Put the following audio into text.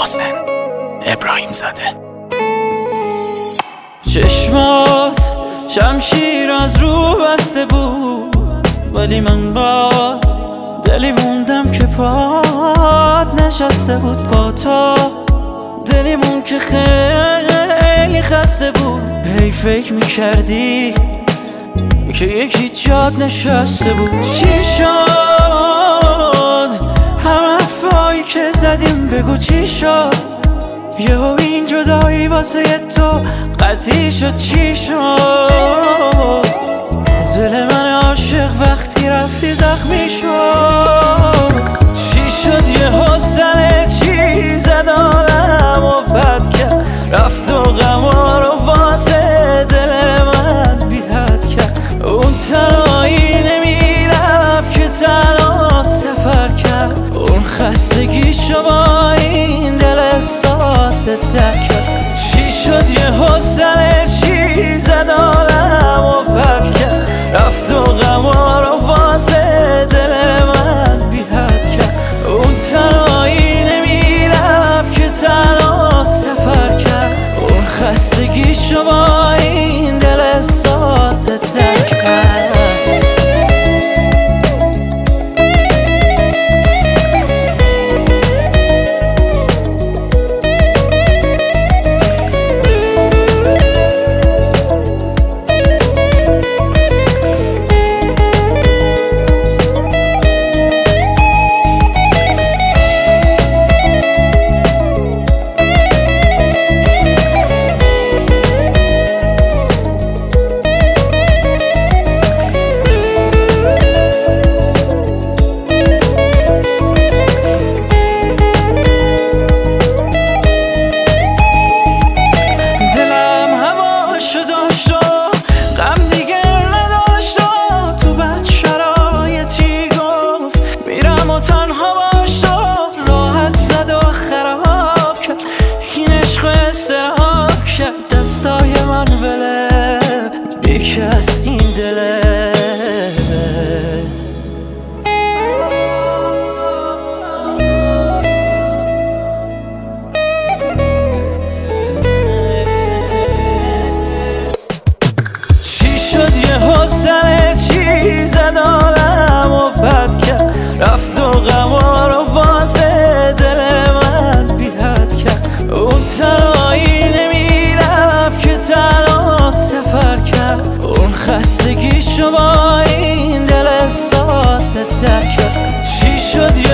محسن ابراهیم زاده. چشمات شمشیر از رو بسته بود، ولی من با دلی موندم که پات نشسته بود. با تو دلی مون که خیلی خسته بود. هی فکر میکردی که یکی جاد نشسته بود. چی شد همه حرفایی که زدیم؟ بگو چی شد؟ یهو این جدایی واسه تو قطعی شد. چی شد؟ دل من عاشق وقتی رفتی زخمی شد. چی شد یهو سر چی زد عالم و بد کرد، رفت و غما رو واسه دل من بی حد کرد. اون تنهایی نمیرفت که تنها سفر کرد، اون خستگیشو با این دل ساعت درک کرد. چی شد یهو سر چی زد عالم و بد کرد، رفت و غما رو واسه دل من بی حد کرد. اون تنهایی نمیرفت که تنها سفر کرد، اون خستگیشو با این دل ساعت درک کرد. دستای من وله بیکی از این دله. چی شد یهو سر چی زد عالم و بد کرد، رفت و غما رو واسه دل من بی حد کرد. اون تنهایی نمیرفت که تنها سفر کرد، اون خستگیشو با این دل ساعت درک کرد. چی شد